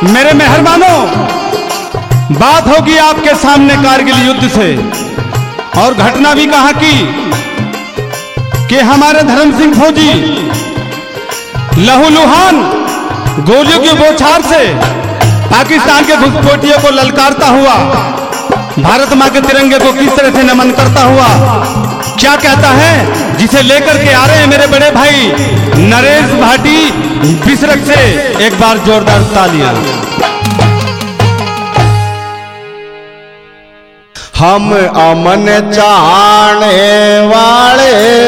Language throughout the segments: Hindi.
मेरे मेहरबानों, बात होगी आपके सामने कारगिल युद्ध से। और घटना भी कहा कि हमारे धर्म सिंह फौजी लहूलुहान गोलियों की बौछार से पाकिस्तान के घुसपैठियों को ललकारता हुआ भारत मां के तिरंगे को किस तरह से नमन करता हुआ क्या कहता है, जिसे लेकर के आ रहे हैं मेरे बड़े भाई नरेश भाटी बिसरक से। एक बार जोरदार तालियां। हम अमन चाहने वाले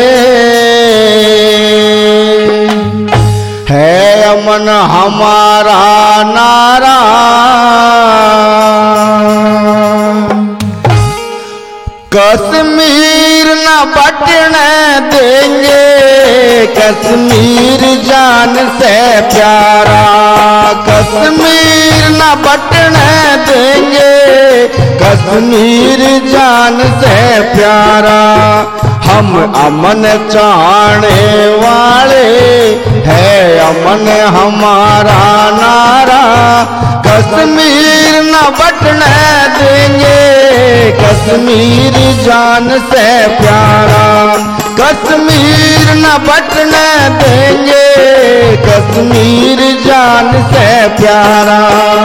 है, अमन हमारा नारा। कश्मीर न बटने देंगे, कश्मीर जान से प्यारा। कश्मीर न बटने देंगे, कश्मीर जान से प्यारा। हम अमन चाहने वाले है, अमन हमारा नारा। कश्मीर न बटने देंगे, कश्मीर जान से प्यारा। कश्मीर न बटने देंगे, कश्मीर जान से प्यारा।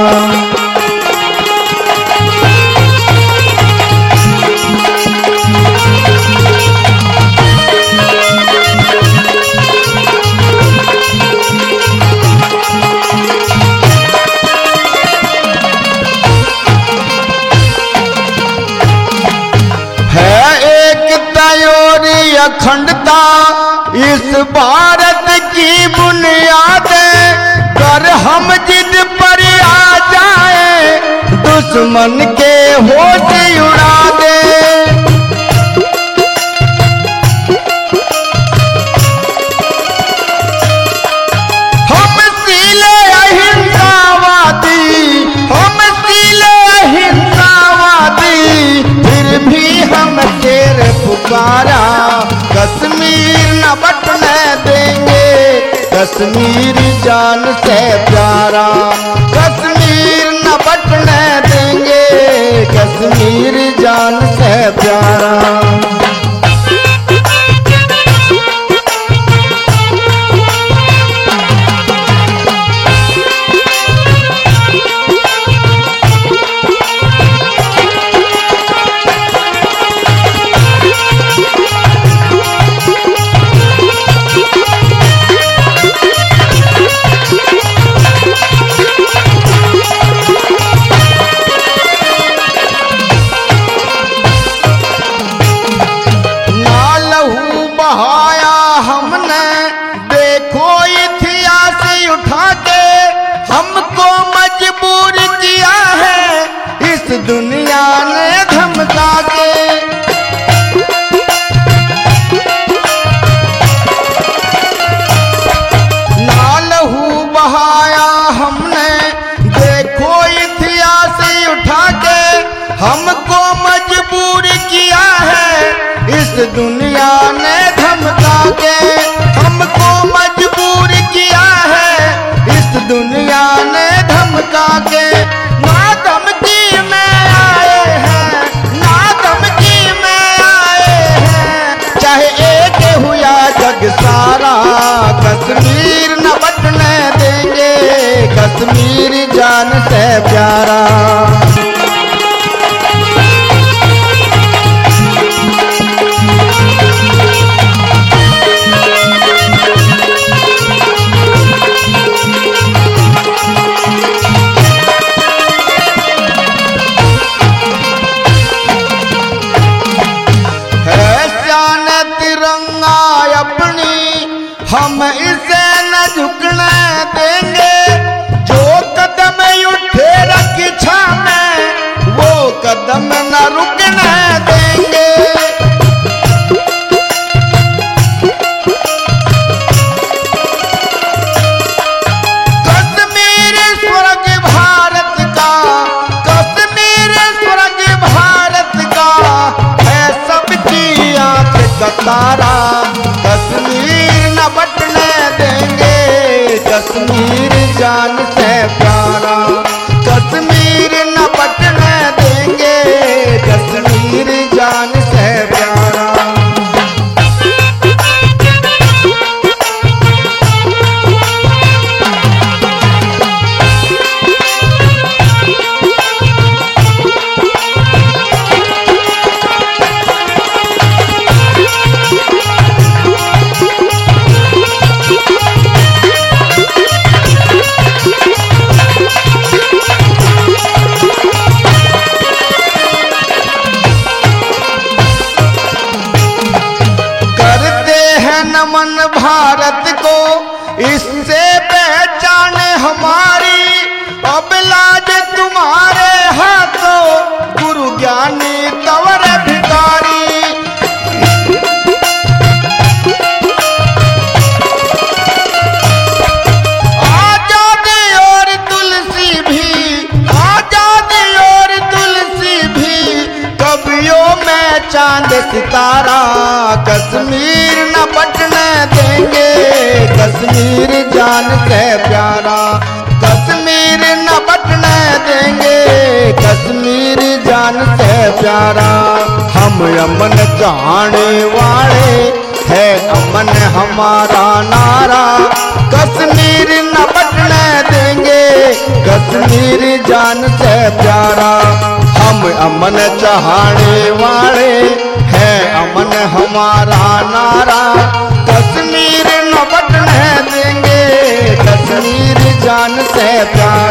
अखंडता इस भारत की बुनियाद, कर हम जिद पर आ जाए, दुश्मन के होश उड़ा दे। हम सीले अहिंसावादी, हम सीले अहिंसावादी, फिर भी हम शेर पुकारा। कश्मीर न बटने देंगे, कश्मीर जान से प्यारा। कश्मीर न बटने देंगे, कश्मीर जान से प्यारा। दुनिया ने धमका के ना लहू बहाया हमने, देखो इतिहास उठा के हमको मजबूर किया है। इस दुनिया ने धमका के हमको मजबूर किया है, इस दुनिया ने धमका के। ना धमकी सारा, कश्मीर न बटने देंगे, कश्मीर जान से प्यारा। है शान तिरंगा अपनी, हम इसे न झुकने देंगे। जो कदम उठे रक्षा में, वो कदम न रुकने देंगे। कश्मीर स्वर्ग भारत का, कश्मीर स्वर्ग भारत का है सबकी आंख का तारा। कश्मीर न बटने देंगे, कश्मीर जान से प्यारा। जान से प्यारा। कश्मीर न बटने देंगे, कश्मीर जान से प्यारा। हम अमन चाहने वाले है, अमन हमारा नारा। कश्मीर न बटने देंगे, कश्मीर जान से प्यारा। हम अमन चाहने वाले है, अमन हमारा नारा। कश्मीर न बटने देंगे, कश्मीर जान से प्यारा।